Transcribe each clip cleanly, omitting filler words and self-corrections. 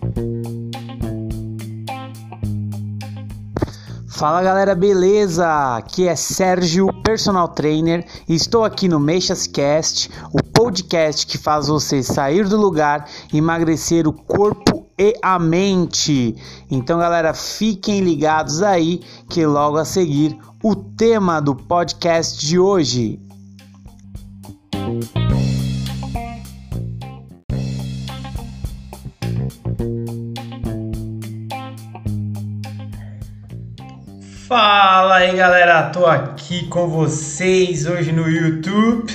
Fala galera, beleza? Aqui é Sérgio, personal trainer, e estou aqui no MeixasCast, o podcast que faz você sair do lugar e emagrecer o corpo e a mente. Então galera, fiquem ligados aí que logo a seguir o tema do podcast de hoje. Fala aí galera, tô aqui com vocês hoje no YouTube.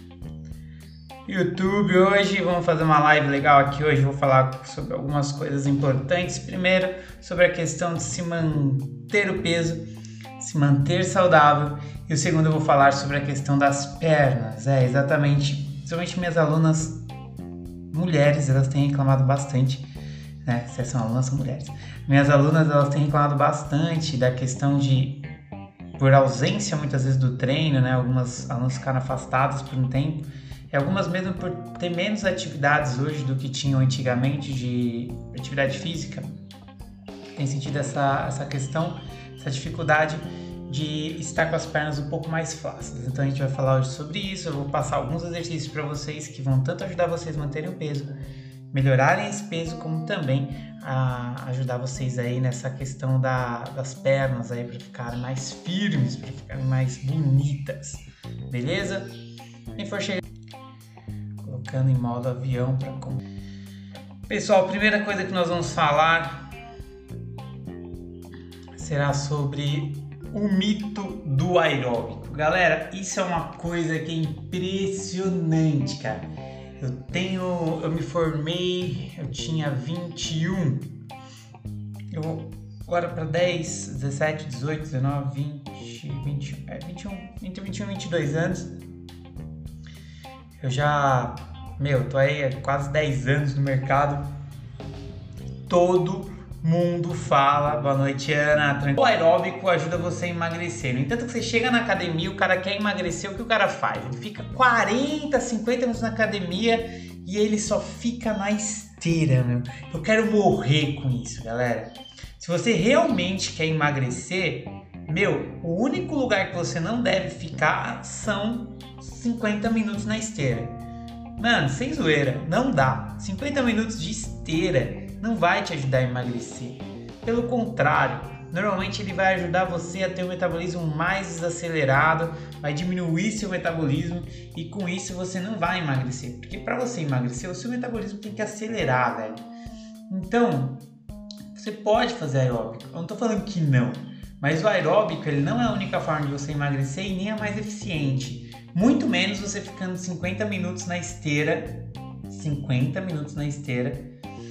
Hoje vamos fazer uma live legal aqui. Hoje vou falar sobre algumas coisas importantes. Primeiro, sobre a questão de se manter o peso, se manter saudável. E o segundo, eu vou falar sobre a questão das pernas. Exatamente, principalmente minhas alunas mulheres, elas têm reclamado bastante, né? Se são alunas, são mulheres. Minhas alunas, elas têm reclamado bastante da questão de, por ausência muitas vezes do treino, né? Algumas alunas ficaram afastadas por um tempo, e algumas mesmo por ter menos atividades hoje do que tinham antigamente de atividade física, tem sentido essa questão, essa dificuldade de estar com as pernas um pouco mais flácidas. Então a gente vai falar hoje sobre isso. Eu vou passar alguns exercícios para vocês que vão tanto ajudar vocês a manterem o peso, melhorarem esse peso, como também a ajudar vocês aí nessa questão das pernas aí para ficarem mais firmes, para ficarem mais bonitas, beleza? Quem for chegar, colocando em modo avião para pessoal, a primeira coisa que nós vamos falar será sobre o mito do aeróbico. Galera, isso é uma coisa que é impressionante, cara. Eu me formei, eu tinha 21, eu vou agora para 10, 17, 18, 19, 20, 21, entre 21 e 22 anos. Eu já, tô aí há quase 10 anos no mercado. Todo mundo fala, boa noite Ana, o aeróbico ajuda você a emagrecer. No entanto, que você chega na academia, o cara quer emagrecer, o que o cara faz? Ele fica 40, 50 minutos na academia e ele só fica na esteira, meu. Eu quero morrer com isso, galera. Se você realmente quer emagrecer, o único lugar que você não deve ficar são 50 minutos na esteira. Mano, sem zoeira, não dá. 50 minutos de esteira não vai te ajudar a emagrecer. Pelo contrário, normalmente ele vai ajudar você a ter um metabolismo mais desacelerado, vai diminuir seu metabolismo e com isso você não vai emagrecer. Porque para você emagrecer, o seu metabolismo tem que acelerar, velho. Então, você pode fazer aeróbico. Eu não tô falando que não, mas o aeróbico ele não é a única forma de você emagrecer e nem a mais eficiente. Muito menos você ficando 50 minutos na esteira. 50 minutos na esteira.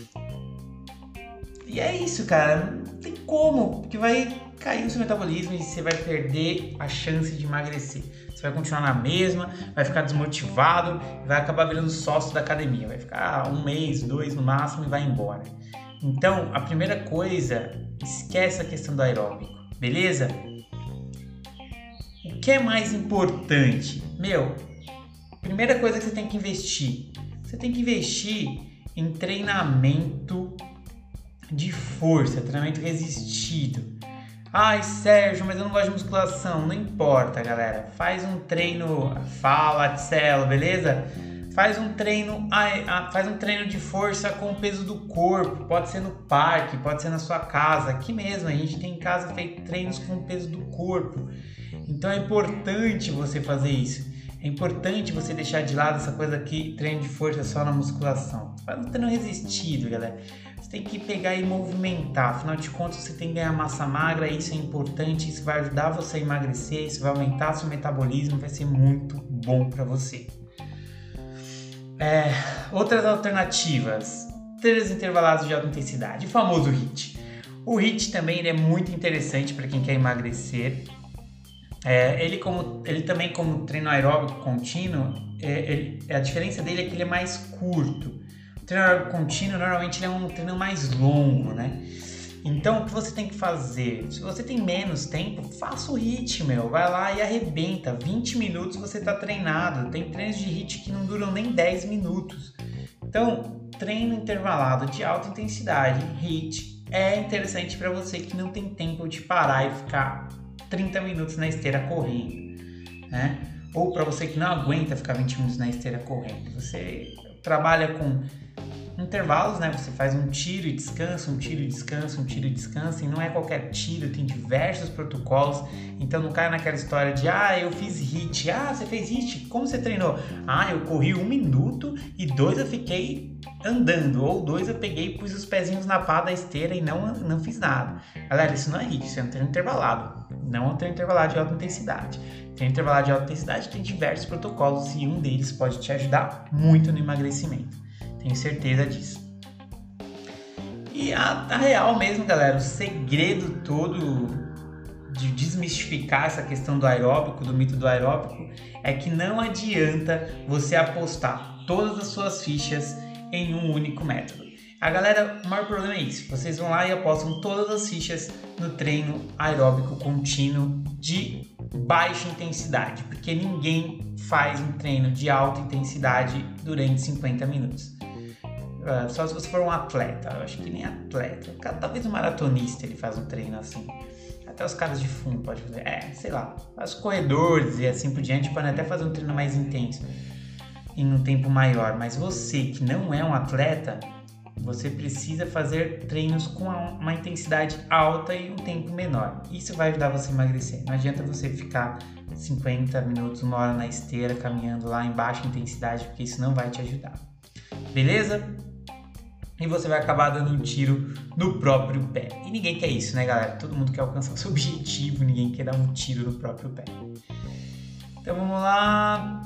E é isso, cara, não tem como, porque vai cair o seu metabolismo e você vai perder a chance de emagrecer. Você vai continuar na mesma, vai ficar desmotivado e vai acabar virando sócio da academia. Vai ficar 1 mês, 2 no máximo e vai embora. Então, a primeira coisa, esquece a questão do aeróbico, beleza? O que é mais importante? Primeira coisa que você tem que investir. Você tem que investir em treinamento de força, treinamento resistido. Ai, Sérgio, mas eu não gosto de musculação. Não importa, galera. Faz um treino, fala, Tcelo, beleza? Faz um treino de força com o peso do corpo. Pode ser no parque, pode ser na sua casa. Aqui mesmo, a gente tem em casa feito treinos com o peso do corpo. Então é importante você fazer isso. É importante você deixar de lado essa coisa que treino de força só na musculação. Faz um treino resistido, galera. Você tem que pegar e movimentar. Afinal de contas, você tem que ganhar massa magra. Isso é importante. Isso vai ajudar você a emagrecer. Isso vai aumentar seu metabolismo. Vai ser muito bom para você. Outras alternativas. Treinos intervalados de alta intensidade. O famoso HIIT. O HIIT também ele é muito interessante para quem quer emagrecer. Ele também, como treino aeróbico contínuo, a diferença dele é que ele é mais curto. O treino aeróbico contínuo, normalmente, ele é um treino mais longo, né? Então, o que você tem que fazer? Se você tem menos tempo, faça o HIIT, vai lá e arrebenta. 20 minutos você está treinado. Tem treinos de HIIT que não duram nem 10 minutos. Então, treino intervalado de alta intensidade, HIIT, é interessante para você que não tem tempo de parar e ficar 30 minutos na esteira correndo, né? Ou para você que não aguenta ficar 20 minutos na esteira correndo. Você trabalha com intervalos, né? Você faz um tiro e descansa, um tiro e descansa, um tiro e descansa, e não é qualquer tiro, tem diversos protocolos, então não cai naquela história de eu fiz HIIT, você fez HIIT, como você treinou? Eu corri 1 minuto e 2 eu fiquei andando, ou 2 eu peguei e pus os pezinhos na pá da esteira e não fiz nada. Galera, isso não é HIIT, isso é um treino intervalado, não é um treino intervalado de alta intensidade. Treino intervalado de alta intensidade tem diversos protocolos e um deles pode te ajudar muito no emagrecimento. Tenho certeza disso. E a real mesmo, galera, o segredo todo de desmistificar essa questão do aeróbico, do mito do aeróbico, é que não adianta você apostar todas as suas fichas em um único método. A galera, o maior problema é isso. Vocês vão lá e apostam todas as fichas no treino aeróbico contínuo de baixa intensidade, porque ninguém faz um treino de alta intensidade durante 50 minutos. Só se você for um atleta, eu acho que nem atleta, talvez um maratonista ele faz um treino assim, até os caras de fundo pode fazer, sei lá, os corredores e assim por diante podem até fazer um treino mais intenso em um tempo maior, mas você que não é um atleta, você precisa fazer treinos com uma intensidade alta e um tempo menor, isso vai ajudar você a emagrecer. Não adianta você ficar 50 minutos, 1 hora na esteira caminhando lá em baixa intensidade, porque isso não vai te ajudar, beleza? E você vai acabar dando um tiro no próprio pé. E ninguém quer isso, né, galera? Todo mundo quer alcançar o seu objetivo, ninguém quer dar um tiro no próprio pé. Então vamos lá.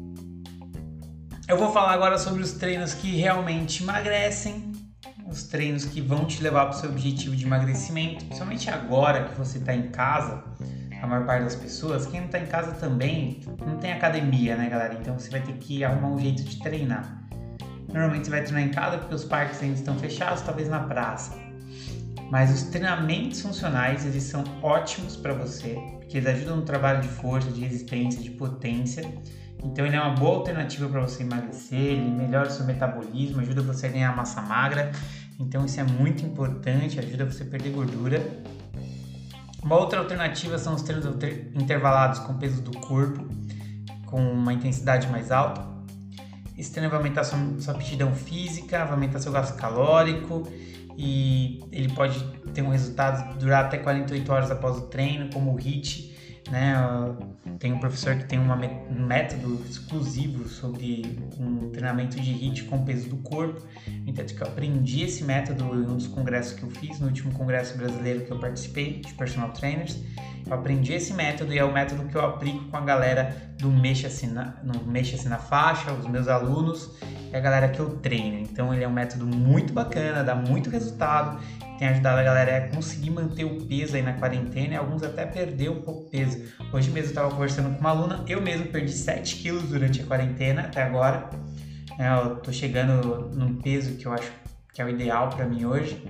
Eu vou falar agora sobre os treinos que realmente emagrecem, os treinos que vão te levar para o seu objetivo de emagrecimento, principalmente agora que você está em casa. A maior parte das pessoas, quem não está em casa também, não tem academia, né, galera? Então você vai ter que arrumar um jeito de treinar. Normalmente você vai treinar em casa porque os parques ainda estão fechados, talvez na praça. Mas os treinamentos funcionais, eles são ótimos para você, porque eles ajudam no trabalho de força, de resistência, de potência. Então ele é uma boa alternativa para você emagrecer, ele melhora o seu metabolismo, ajuda você a ganhar massa magra. Então isso é muito importante, ajuda você a perder gordura. Uma outra alternativa são os treinos intervalados com peso do corpo, com uma intensidade mais alta. Esse treino vai aumentar sua aptidão física, vai aumentar seu gasto calórico e ele pode ter um resultado durar até 48 horas após o treino, como o HIIT, né? Tem um professor que tem um método exclusivo sobre um treinamento de HIIT com peso do corpo. Então, eu aprendi esse método em um dos congressos que eu fiz, no último congresso brasileiro que eu participei, de personal trainers. Eu aprendi esse método e é o método que eu aplico com a galera do Mexa-se na Faixa, os meus alunos e a galera que eu treino. Então ele é um método muito bacana, dá muito resultado, tem ajudado a galera a conseguir manter o peso aí na quarentena e alguns até perder um pouco de peso. Hoje mesmo eu estava conversando com uma aluna, eu mesmo perdi 7 quilos durante a quarentena até agora. Eu tô chegando num peso que eu acho que é o ideal para mim hoje.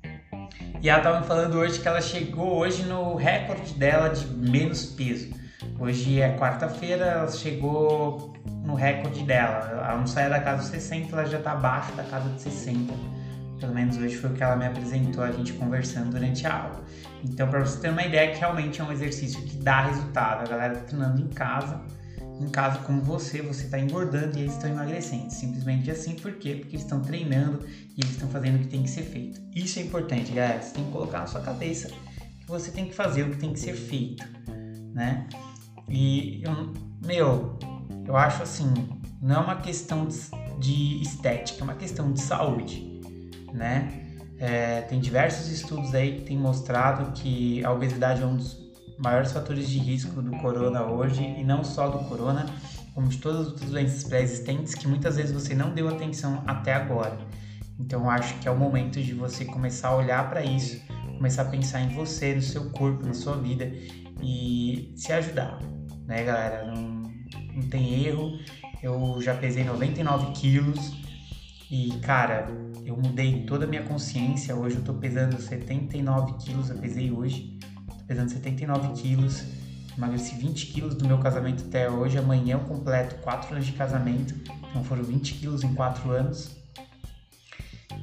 E ela estava me falando hoje que ela chegou hoje no recorde dela de menos peso. Hoje é quarta-feira, ela chegou no recorde dela. Ela não saía da casa dos 60, ela já está abaixo da casa de 60. Pelo menos hoje foi o que ela me apresentou, a gente conversando durante a aula. Então, para você ter uma ideia, que realmente é um exercício que dá resultado. A galera está treinando em casa como você está engordando e eles estão emagrecendo. Simplesmente assim, por quê? Porque eles estão treinando e eles estão fazendo o que tem que ser feito. Isso é importante, galera. Você tem que colocar na sua cabeça que você tem que fazer o que tem que ser feito, né? E, eu acho assim, não é uma questão de estética, é uma questão de saúde, né? Tem diversos estudos aí que têm mostrado que a obesidade é um dos maiores fatores de risco do corona hoje, e não só do corona, como de todas as outras doenças pré-existentes que muitas vezes você não deu atenção até agora. Então eu acho que é o momento de você começar a olhar para isso, começar a pensar em você, no seu corpo, na sua vida e se ajudar, né, galera? Não tem erro. Eu já pesei 99 quilos e, cara, eu mudei toda a minha consciência. Hoje eu tô pesando 79 quilos, eu pesei hoje. Pesando 79 quilos, emagreci 20 quilos do meu casamento até hoje. Amanhã eu completo 4 anos de casamento, então foram 20 quilos em 4 anos.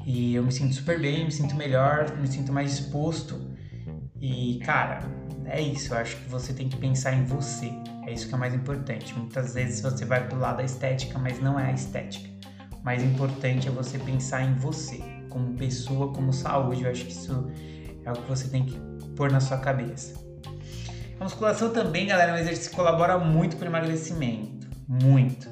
E eu me sinto super bem, me sinto melhor, me sinto mais disposto. E, cara, é isso. Eu acho que você tem que pensar em você. É isso que é o mais importante. Muitas vezes você vai pro lado da estética, mas não é a estética. O mais importante é você pensar em você, como pessoa, como saúde. Eu acho que isso é o que você tem que pôr na sua cabeça. A musculação também, galera, é um exercício que colabora muito para o emagrecimento. Muito.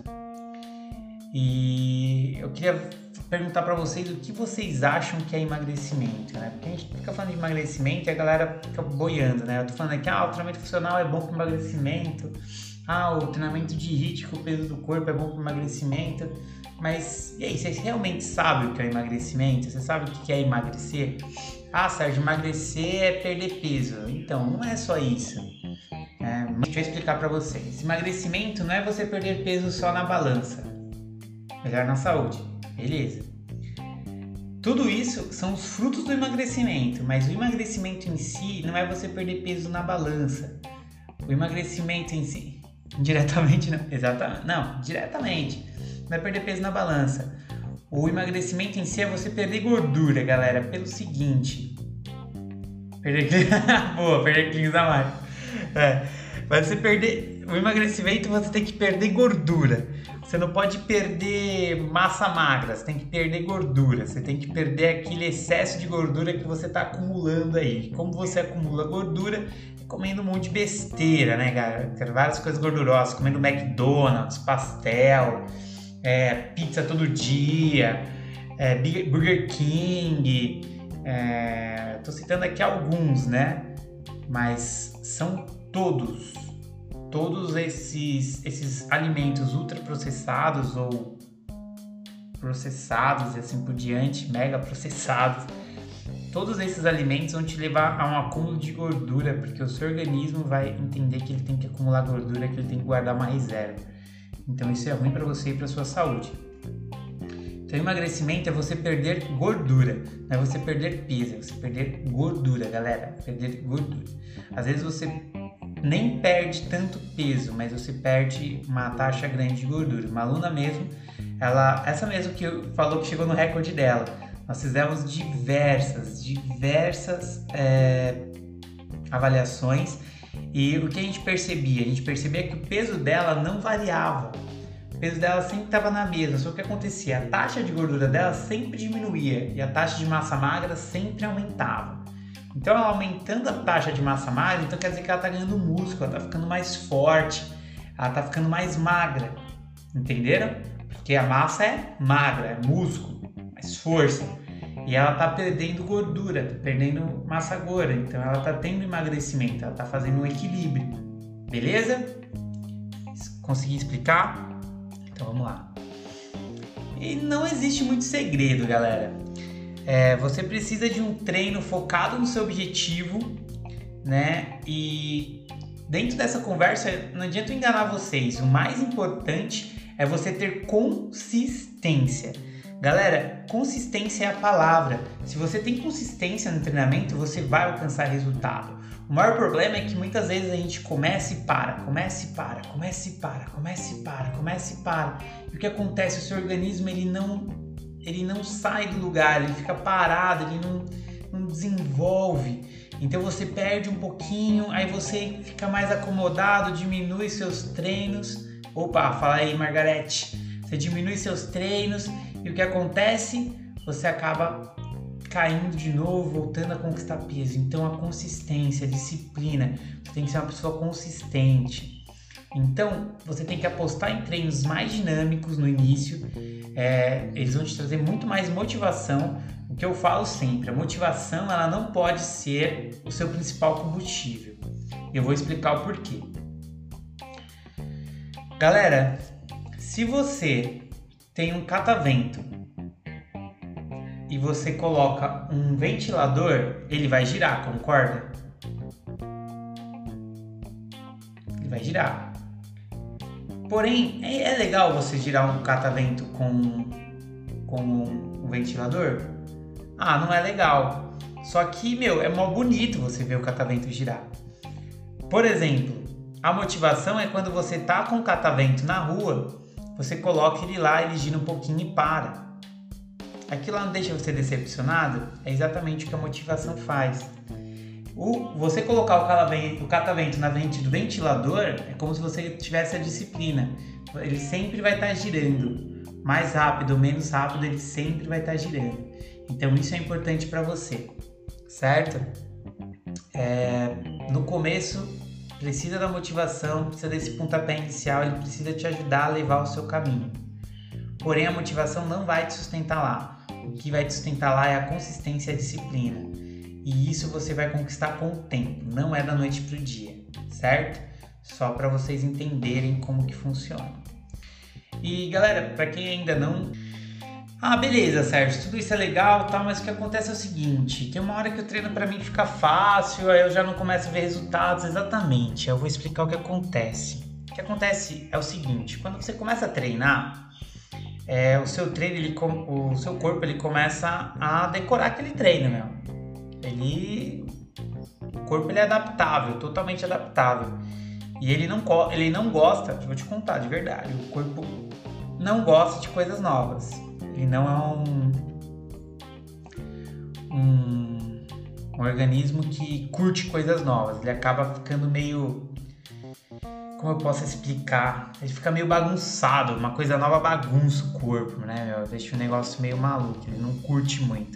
E eu queria perguntar para vocês o que vocês acham que é emagrecimento, né? Porque a gente fica falando de emagrecimento e a galera fica boiando, né? Eu tô falando aqui, o treinamento funcional é bom para emagrecimento, o treinamento de HIIT com o peso do corpo é bom para emagrecimento, mas e aí, vocês realmente sabem o que é emagrecimento? Você sabe o que é emagrecer? Sérgio, emagrecer é perder peso. Então, não é só isso. Deixa eu explicar para vocês. Emagrecimento não é você perder peso só na balança. Melhor na saúde. Beleza. Tudo isso são os frutos do emagrecimento, mas o emagrecimento em si não é você perder peso na balança. O emagrecimento em si, diretamente não, exatamente, não, diretamente, não é perder peso na balança. O emagrecimento em si é você perder gordura, galera, pelo seguinte, perder quilos a mais. O emagrecimento você tem que perder gordura. Você não pode perder massa magra, você tem que perder gordura. Você tem que perder aquele excesso de gordura que você está acumulando aí. Como você acumula gordura? Comendo um monte de besteira, né, cara? Várias coisas gordurosas. Comendo McDonald's, pastel, pizza todo dia, Burger King. Tô citando aqui alguns, né? Mas são todos esses alimentos ultraprocessados ou processados e assim por diante, mega processados, todos esses alimentos vão te levar a um acúmulo de gordura, porque o seu organismo vai entender que ele tem que acumular gordura, que ele tem que guardar uma reserva. Então isso é ruim para você e para sua saúde. Então emagrecimento é você perder gordura, não é você perder peso, é você perder gordura, galera, perder gordura. Às vezes você nem perde tanto peso, mas você perde uma taxa grande de gordura. Uma aluna mesmo, essa mesmo que falou que chegou no recorde dela, nós fizemos diversas avaliações e o que a gente percebia? A gente percebia que o peso dela não variava. O peso dela sempre estava na mesma, só que o que acontecia? A taxa de gordura dela sempre diminuía e a taxa de massa magra sempre aumentava. Então, ela aumentando a taxa de massa magra, então quer dizer que ela está ganhando músculo, ela está ficando mais forte, ela está ficando mais magra, entenderam? Porque a massa é magra, é músculo, mais força, e ela está perdendo gordura, está perdendo massa gorda, então ela está tendo emagrecimento, ela está fazendo um equilíbrio, beleza? Consegui explicar? Então vamos lá. E não existe muito segredo, galera. Você precisa de um treino focado no seu objetivo, né? E dentro dessa conversa, não adianta eu enganar vocês. O mais importante é você ter consistência. Galera, consistência é a palavra. Se você tem consistência no treinamento, você vai alcançar resultado. O maior problema é que muitas vezes a gente começa e para. E o que acontece? O seu organismo ele não sai do lugar, ele fica parado, ele não desenvolve. Então você perde um pouquinho, aí você fica mais acomodado, diminui seus treinos. Opa, fala aí, Margarete. Você diminui seus treinos e o que acontece? Você acaba caindo de novo, voltando a conquistar peso. Então a consistência, a disciplina, você tem que ser uma pessoa consistente. Então você tem que apostar em treinos mais dinâmicos no início. Eles vão te trazer muito mais motivação. O que eu falo sempre, a motivação ela não pode ser o seu principal combustível. Eu vou explicar o porquê. Galera, se você tem um catavento e você coloca um ventilador, ele vai girar, concorda? Ele vai girar. Porém, é legal você girar um catavento com um ventilador? Não é legal. Só que, é mó bonito você ver o catavento girar. Por exemplo, a motivação é quando você tá com o catavento na rua, você coloca ele lá, ele gira um pouquinho e para. aquilo lá não deixa você decepcionado? É exatamente o que a motivação faz. Você colocar o catavento na frente do ventilador é como se você tivesse a disciplina. Ele sempre vai estar girando. Mais rápido ou menos rápido, ele sempre vai estar girando. Então isso é importante para você, certo? No começo, precisa da motivação, precisa desse pontapé inicial, ele precisa te ajudar a levar o seu caminho. Porém, a motivação não vai te sustentar lá. O que vai te sustentar lá é a consistência e a disciplina. E isso você vai conquistar com o tempo, não é da noite pro dia, certo? Só para vocês entenderem como que funciona. E galera, para quem ainda não... beleza, Sérgio, tudo isso é legal, tá, mas o que acontece é o seguinte, tem uma hora que o treino para mim fica fácil, aí eu já não começo a ver resultados. Exatamente, eu vou explicar o que acontece. O que acontece é o seguinte, quando você começa a treinar, o seu treino, o seu corpo, ele começa a decorar aquele treino, meu. O corpo ele é adaptável, totalmente adaptável. E ele não gosta, vou te contar de verdade, o corpo não gosta de coisas novas. Ele não é um organismo que curte coisas novas. Ele acaba ficando meio... Como eu posso explicar? Ele fica meio bagunçado. Uma coisa nova bagunça o corpo, né, meu? Deixa o negócio meio maluco. Ele não curte muito.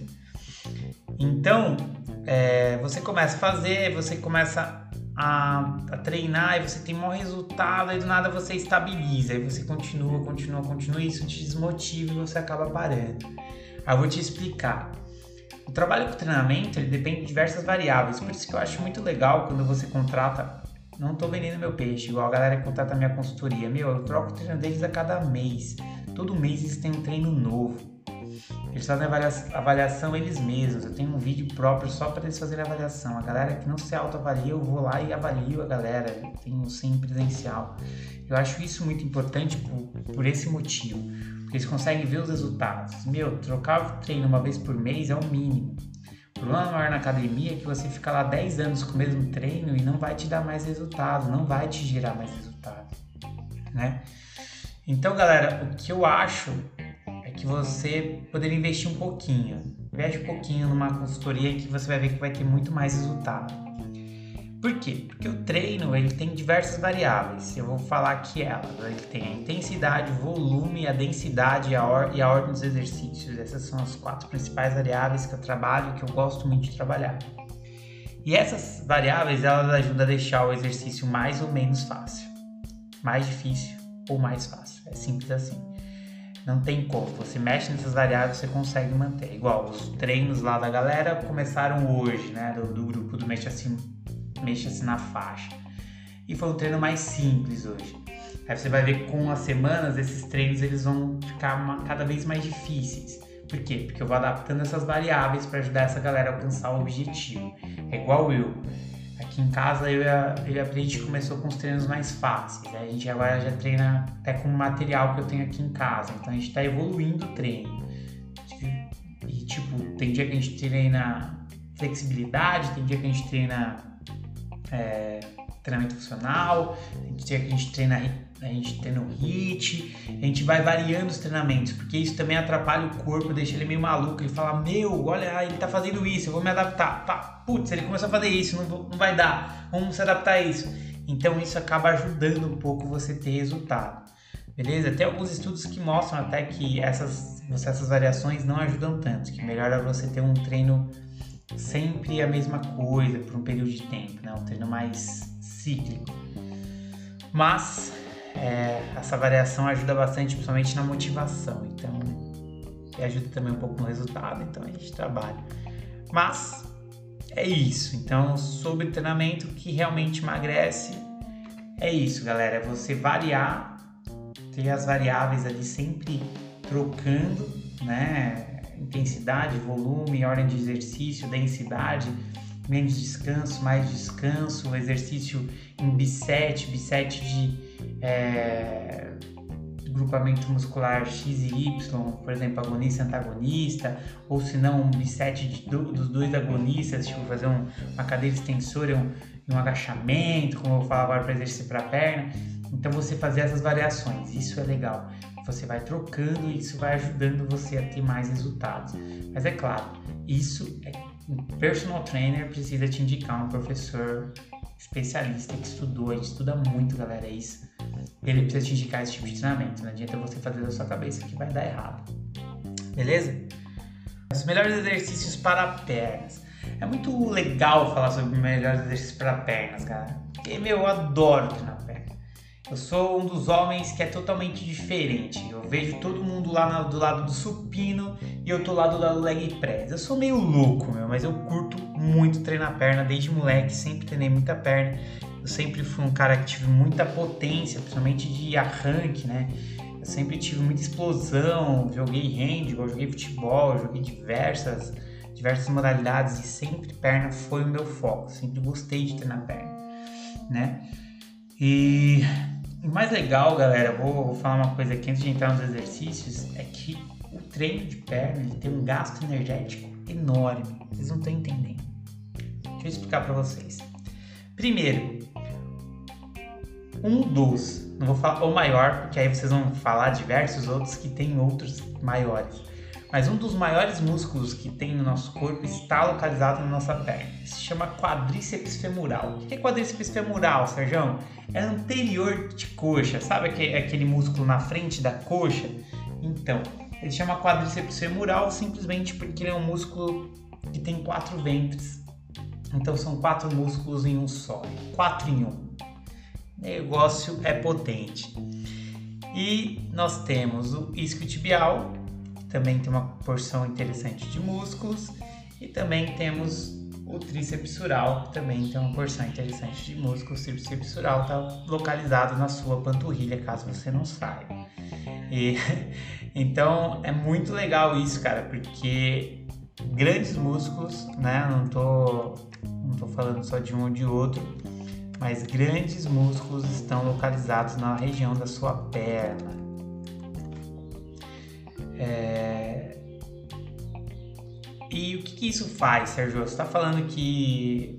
Então, você começa a fazer, você começa a treinar e você tem um bom resultado, aí do nada você estabiliza, aí você continua, e isso te desmotiva e você acaba parando. Aí eu vou te explicar. O trabalho com treinamento, ele depende de diversas variáveis, por isso que eu acho muito legal quando você contrata... Não tô vendendo meu peixe, igual a galera que contrata a minha consultoria. Eu troco o treino deles a cada mês. Todo mês eles têm um treino novo. Eles fazem avaliação eles mesmos. Eu tenho um vídeo próprio só para eles fazerem avaliação. A galera que não se autoavalia, eu vou lá e avalio a galera. Eu tenho sim presencial. Eu acho isso muito importante por esse motivo. Porque eles conseguem ver os resultados. Trocar o treino uma vez por mês é o mínimo. O problema maior na academia é que você fica lá 10 anos com o mesmo treino e não vai te dar mais resultado, não vai te gerar mais resultado, né? Então, galera, o que eu acho é que você poderia investir um pouquinho. Investe um pouquinho numa consultoria que você vai ver que vai ter muito mais resultado. Por quê? Porque o treino ele tem diversas variáveis. Eu vou falar aqui elas. Ele tem a intensidade, o volume, a densidade e a ordem dos exercícios. Essas são as 4 principais variáveis que eu trabalho, que eu gosto muito de trabalhar. E essas variáveis elas ajudam a deixar o exercício mais ou menos fácil, mais difícil ou mais fácil. É simples assim. Não tem como. Você mexe nessas variáveis, você consegue manter. Igual os treinos lá da galera começaram hoje, né? Do grupo do Mexa-se na faixa. E foi um treino mais simples hoje. Aí você vai ver que com as semanas esses treinos eles vão ficar cada vez mais difíceis. Por quê? Porque eu vou adaptando essas variáveis para ajudar essa galera a alcançar o objetivo. É igual eu. Aqui em casa eu e a Brit começou com os treinos mais fáceis. Aí a gente agora já treina até com o material que eu tenho aqui em casa. Então a gente está evoluindo o treino. E tem dia que a gente treina flexibilidade, tem dia que a gente treina treinamento funcional, tem dia que a gente treina o HIIT, a gente vai variando os treinamentos, porque isso também atrapalha o corpo, deixa ele meio maluco, ele fala, olha, ele tá fazendo isso, eu vou me adaptar, putz, ele começou a fazer isso, não vai dar, vamos se adaptar a isso. Então isso acaba ajudando um pouco você ter resultado, beleza? Tem alguns estudos que mostram até que essas variações não ajudam tanto, que melhor é você ter um treino sempre a mesma coisa por um período de tempo, né? Um treino mais cíclico. Mas essa variação ajuda bastante, principalmente na motivação. Então, ajuda também um pouco no resultado. Então, a gente trabalha. Mas, é isso. Então, sobre treinamento que realmente emagrece, é isso, galera. É você variar, ter as variáveis ali sempre trocando, né? Intensidade, volume, ordem de exercício, densidade, menos descanso, mais descanso, exercício em bisete de grupamento muscular X e Y, por exemplo, agonista e antagonista, ou se não um bisete dos dois agonistas, tipo fazer uma cadeira extensora e um agachamento, como eu falo agora para exercício para a perna. Então você fazer essas variações, isso é legal. você vai trocando e isso vai ajudando você a ter mais resultados. Mas é claro, um personal trainer precisa te indicar um professor especialista que estudou, a gente estuda muito, galera, isso. Ele precisa te indicar esse tipo de treinamento, não adianta você fazer da sua cabeça que vai dar errado. Beleza? Os melhores exercícios para pernas. É muito legal falar sobre os melhores exercícios para pernas, cara. Porque, eu adoro treinar perna. Eu sou um dos homens que é totalmente diferente. Eu vejo todo mundo lá do lado do supino e eu tô lá do lado do leg press. Eu sou meio louco, mas eu curto muito treinar perna desde moleque, sempre treinei muita perna. Eu sempre fui um cara que tive muita potência, principalmente de arranque, né? Eu sempre tive muita explosão, joguei handball, joguei futebol, joguei diversas modalidades e sempre perna foi o meu foco. Sempre gostei de treinar perna, né? E o mais legal, galera, vou falar uma coisa aqui antes de entrar nos exercícios, é que o treino de perna ele tem um gasto energético enorme. Vocês não estão entendendo. Deixa eu explicar para vocês. Primeiro, não vou falar o maior, porque aí vocês vão falar diversos outros que tem outros maiores. Mas um dos maiores músculos que tem no nosso corpo está localizado na nossa perna. Se chama quadríceps femoral. O que é quadríceps femoral, Sérgio? É anterior de coxa. Sabe aquele músculo na frente da coxa? Então, ele chama quadríceps femoral simplesmente porque ele é um músculo que tem 4 ventres. Então, são 4 músculos em um só. 4 em 1. O negócio é potente. E nós temos o isquiotibial, também tem uma porção interessante de músculos, e também temos o tríceps sural, que também tem uma porção interessante de músculos. O tríceps sural está localizado na sua panturrilha, caso você não saiba. Então é muito legal isso, cara, porque grandes músculos, né? Não tô falando só de um ou de outro, mas grandes músculos estão localizados na região da sua perna. E o que isso faz, Sérgio? Você está falando que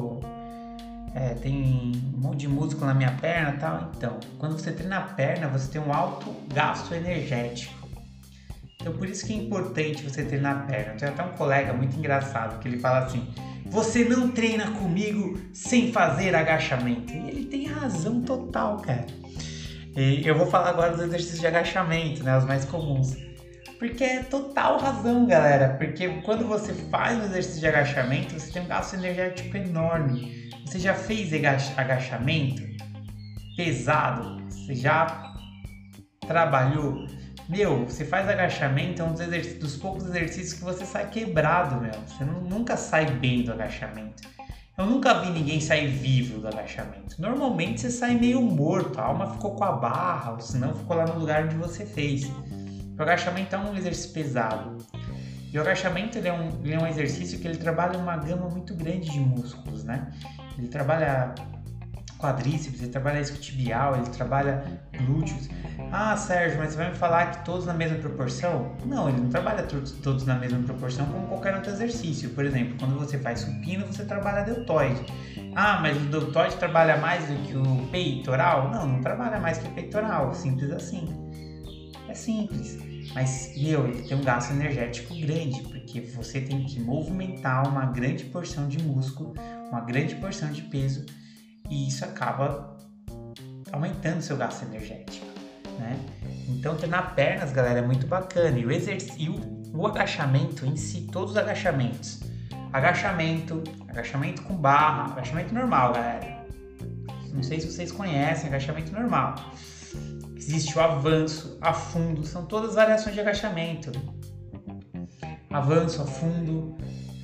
tem um monte de músculo na minha perna e tal? Então, quando você treina a perna, você tem um alto gasto energético. Então, por isso que é importante você treinar a perna. Tem até um colega muito engraçado que ele fala assim: você não treina comigo sem fazer agachamento. E ele tem razão total, cara. E eu vou falar agora dos exercícios de agachamento, né? Os mais comuns. Porque é total razão, galera. Porque quando você faz um exercício de agachamento, você tem um gasto energético enorme. Você já fez agachamento pesado? Você já trabalhou? Você faz agachamento, é um dos poucos exercícios que você sai quebrado, Você nunca sai bem do agachamento. Eu nunca vi ninguém sair vivo do agachamento. Normalmente você sai meio morto, a alma ficou com a barra, ou senão ficou lá no lugar onde você fez. O agachamento é um exercício pesado. E o agachamento ele é um exercício que ele trabalha uma gama muito grande de músculos, né? Ele trabalha quadríceps, ele trabalha isquiotibial, ele trabalha glúteos. Ah, Sérgio, mas você vai me falar que todos na mesma proporção? Não, ele não trabalha todos na mesma proporção como qualquer outro exercício. Por exemplo, quando você faz supino, você trabalha deltoide. Ah, mas o deltoide trabalha mais do que o peitoral? Não trabalha mais que o peitoral, simples assim. É simples, mas ele tem um gasto energético grande, porque você tem que movimentar uma grande porção de músculo, uma grande porção de peso, e isso acaba aumentando o seu gasto energético, né? Então treinar pernas, galera, é muito bacana. E o agachamento em si, todos os agachamentos, agachamento com barra, agachamento normal, galera. Não sei se vocês conhecem agachamento normal. Existe o avanço, afundo, são todas variações de agachamento. Avanço, afundo,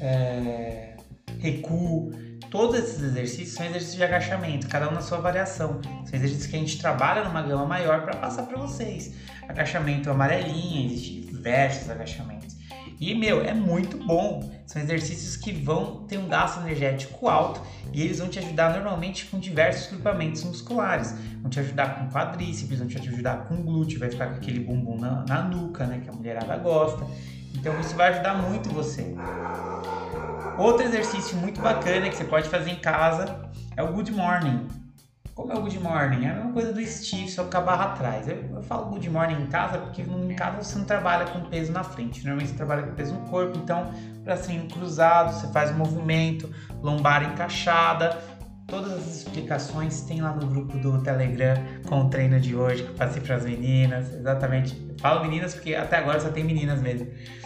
recuo, todos esses exercícios são exercícios de agachamento, cada um na sua variação. São exercícios que a gente trabalha numa gama maior para passar para vocês. Agachamento amarelinha, existem diversos agachamentos. E, é muito bom. São exercícios que vão ter um gasto energético alto e eles vão te ajudar normalmente com diversos grupamentos musculares. Vão te ajudar com quadríceps, vão te ajudar com glúteo, vai ficar com aquele bumbum na nuca, né, que a mulherada gosta. Então, isso vai ajudar muito você. Outro exercício muito bacana que você pode fazer em casa é o Good Morning. Como é o Good Morning? É a mesma coisa do Steve, só com a barra atrás. Eu falo Good Morning em casa porque em casa você não trabalha com peso na frente. Normalmente você trabalha com peso no corpo, então bracinho cruzado, você faz o movimento, lombar encaixada. Todas as explicações tem lá no grupo do Telegram com o treino de hoje que eu passei para as meninas. Exatamente. Eu falo meninas porque até agora só tem meninas mesmo.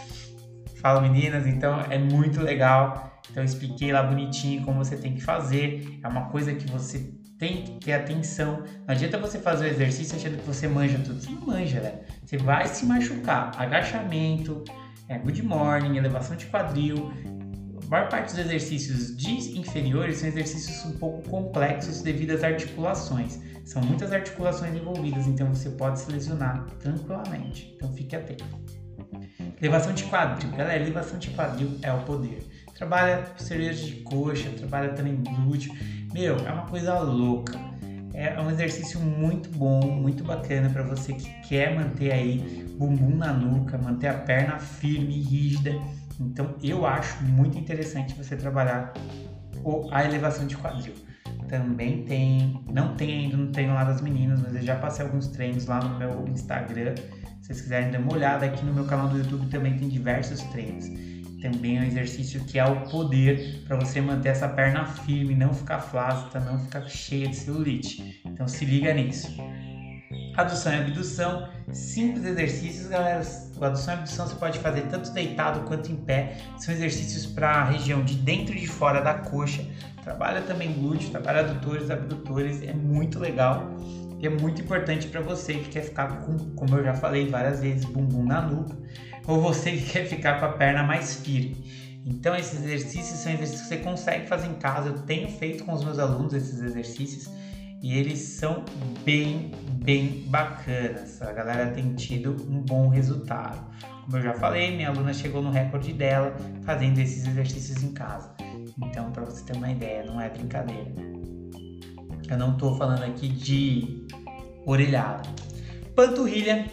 Falo meninas, então é muito legal. Então eu expliquei lá bonitinho como você tem que fazer. É uma coisa que você tem que ter atenção. Não adianta você fazer o exercício achando que você manja tudo. Você não manja, velho. Você vai se machucar. Agachamento, good morning, elevação de quadril. A maior parte dos exercícios inferiores são exercícios um pouco complexos devido às articulações. São muitas articulações envolvidas, então você pode se lesionar tranquilamente. Então fique atento. Elevação de quadril. Galera, elevação de quadril é o poder. Trabalha posteriores de coxa, trabalha também glúteo. Meu, é uma coisa louca. É um exercício muito bom, muito bacana para você que quer manter aí bumbum na nuca, manter a perna firme e rígida. Então eu acho muito interessante você trabalhar a elevação de quadril. Também tem, não tem ainda no treino lá das meninas, mas eu já passei alguns treinos lá no meu Instagram. Se vocês quiserem dar uma olhada, aqui no meu canal do YouTube também tem diversos treinos. Também é um exercício que é o poder para você manter essa perna firme, não ficar flácida, não ficar cheia de celulite. Então se liga nisso. Adução e abdução, simples exercícios, galera. Adução e abdução você pode fazer tanto deitado quanto em pé. São exercícios para a região de dentro e de fora da coxa. Trabalha também glúteo, trabalha adutores, abdutores. É muito legal e é muito importante para você que quer ficar com, como eu já falei várias vezes, bumbum na nuca, ou você que quer ficar com a perna mais firme. Então esses exercícios são exercícios que você consegue fazer em casa. Eu tenho feito com os meus alunos esses exercícios e eles são bem bacanas. A galera tem tido um bom resultado. Como eu já falei, minha aluna chegou no recorde dela fazendo esses exercícios em casa. Então, para você ter uma ideia, não é brincadeira. Eu não estou falando aqui de orelhada. Panturrilha.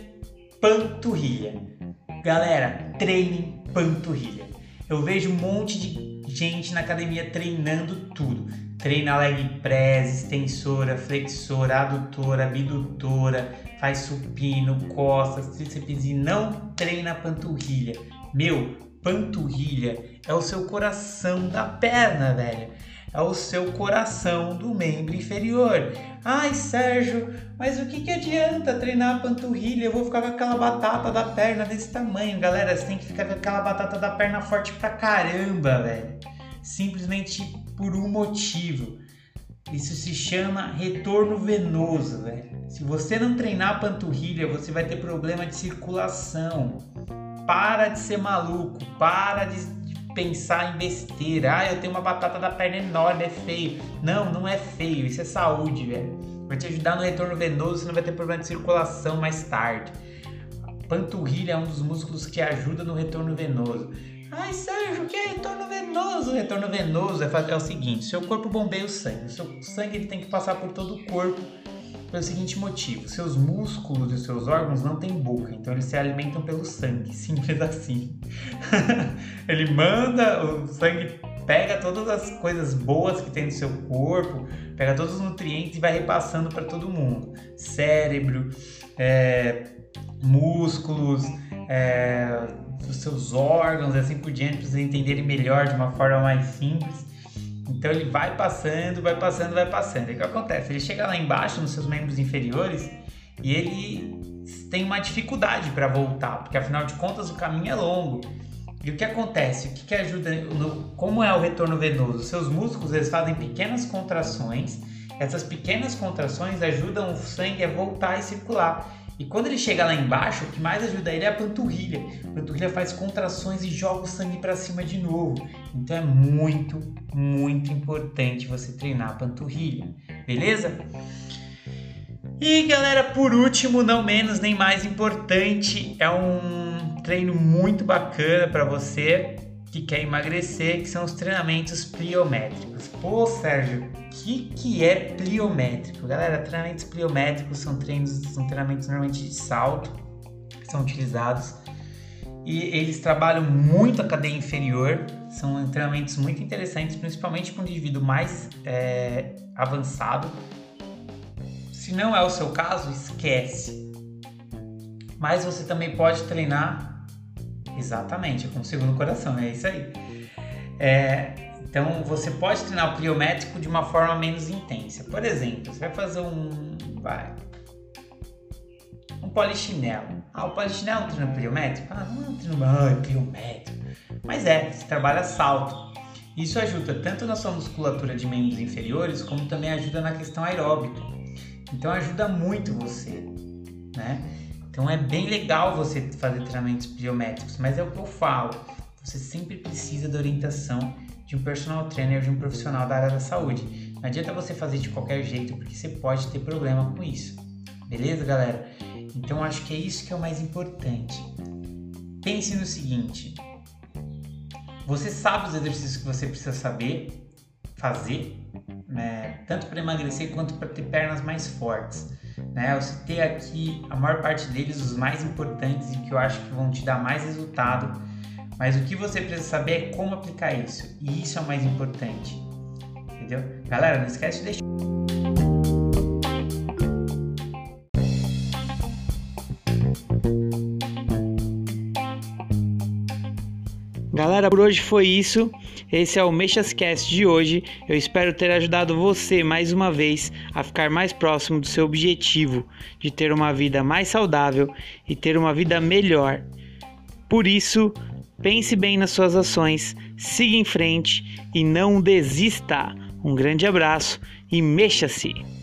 Galera, treinem panturrilha. Eu vejo um monte de gente na academia treinando tudo. Treina leg press, extensora, flexora, adutora, abdutora, faz supino, costas, tríceps e não treina panturrilha. Meu, panturrilha é o seu coração da perna, velho. É o seu coração do membro inferior. Ai, Sérgio, mas o que adianta treinar a panturrilha? Eu vou ficar com aquela batata da perna desse tamanho. Galera, você tem que ficar com aquela batata da perna forte pra caramba, velho. Simplesmente por um motivo. Isso se chama retorno venoso, velho. Se você não treinar a panturrilha, você vai ter problema de circulação. Para de ser maluco, para de pensar em besteira. Ah, eu tenho uma batata da perna enorme, é feio. Não é feio, isso é saúde, velho. Vai te ajudar no retorno venoso, você não vai ter problema de circulação mais tarde. A panturrilha é um dos músculos que ajuda no retorno venoso. Ai, Sérgio, o que é retorno venoso? O retorno venoso é o seguinte: seu corpo bombeia o sangue. O seu sangue ele tem que passar por todo o corpo pelo seguinte motivo: seus músculos e seus órgãos não têm boca, então eles se alimentam pelo sangue, simples assim. Ele manda, o sangue pega todas as coisas boas que tem no seu corpo, pega todos os nutrientes e vai repassando para todo mundo. Cérebro, músculos, os seus órgãos, assim por diante, para vocês entenderem melhor de uma forma mais simples. Então ele vai passando. E o que acontece? Ele chega lá embaixo, nos seus membros inferiores, e ele tem uma dificuldade para voltar, porque afinal de contas o caminho é longo. E o que acontece? O que ajuda? Como é o retorno venoso? Os seus músculos eles fazem pequenas contrações. Essas pequenas contrações ajudam o sangue a voltar e circular. E quando ele chega lá embaixo, o que mais ajuda ele é a panturrilha. A panturrilha faz contrações e joga o sangue para cima de novo. Então é muito importante você treinar a panturrilha, beleza? E galera, por último, não menos nem mais importante, é um treino muito bacana para você que quer emagrecer, que são os treinamentos pliométricos. Pô, Sérgio, o que é pliométrico? Galera, treinamentos pliométricos são treinamentos normalmente de salto que são utilizados e eles trabalham muito a cadeia inferior. São treinamentos muito interessantes, principalmente para um indivíduo mais avançado. Se não é o seu caso, esquece. Mas você também pode treinar exatamente, com o segundo coração, é isso aí. Então você pode treinar o pliométrico de uma forma menos intensa. Por exemplo, você vai fazer um polichinelo. O polichinelo é um treino pliométrico? Não é um treino pliométrico. Mas você trabalha salto. Isso ajuda tanto na sua musculatura de membros inferiores, como também ajuda na questão aeróbica. Então ajuda muito você, né? Então é bem legal você fazer treinamentos pliométricos, mas é o que eu falo. Você sempre precisa da orientação de um personal trainer, de um profissional da área da saúde. Não adianta você fazer de qualquer jeito, porque você pode ter problema com isso. Beleza, galera? Então acho que é isso que é o mais importante. Pense no seguinte: você sabe os exercícios que você precisa saber fazer, né? Tanto para emagrecer quanto para ter pernas mais fortes, né? Eu citei aqui a maior parte deles, os mais importantes e que eu acho que vão te dar mais resultado, mas o que você precisa saber é como aplicar isso, e isso é o mais importante, entendeu? Galera, não esquece de deixar. Galera, por hoje foi isso. Esse é o Mexascast de hoje. Eu espero ter ajudado você mais uma vez a ficar mais próximo do seu objetivo de ter uma vida mais saudável e ter uma vida melhor. Por isso, pense bem nas suas ações, siga em frente e não desista. Um grande abraço e mexa-se!